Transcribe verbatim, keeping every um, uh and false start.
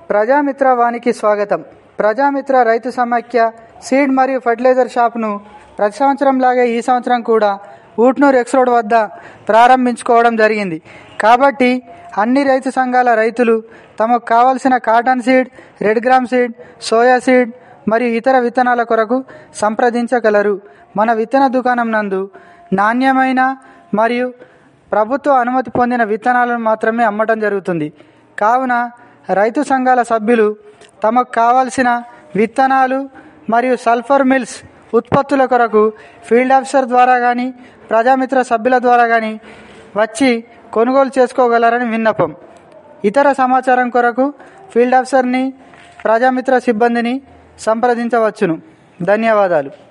ప్రజామిత్ర వానికి స్వాగతం. ప్రజామిత్ర రైతు సమాఖ్య సీడ్ మరియు ఫర్టిలైజర్ షాప్ను ప్రతి సంవత్సరంలాగే ఈ సంవత్సరం కూడా ఊట్నూరు ఎక్స్ రోడ్ వద్ద ప్రారంభించుకోవడం జరిగింది. కాబట్టి అన్ని రైతు సంఘాల రైతులు తమకు కావలసిన cotton seed, red gram seed, soya seed మరియు ఇతర విత్తనాల కొరకు సంప్రదించగలరు. మన విత్తన దుకాణం నందు నాణ్యమైన మరియు ప్రభుత్వ అనుమతి పొందిన విత్తనాలను మాత్రమే అమ్మటం జరుగుతుంది. కావున రైతు సంఘాల సభ్యులు తమకు కావలసిన విత్తనాలు మరియు సల్ఫర్ మిల్స్ ఉత్పత్తుల కొరకు ఫీల్డ్ ఆఫీసర్ ద్వారా కానీ ప్రజామిత్ర సభ్యుల ద్వారా కానీ వచ్చి కొనుగోలు చేసుకోగలరని విన్నపం. ఇతర సమాచారం కొరకు ఫీల్డ్ ఆఫీసర్ని, ప్రజామిత్ర సిబ్బందిని సంప్రదించవచ్చును. ధన్యవాదాలు.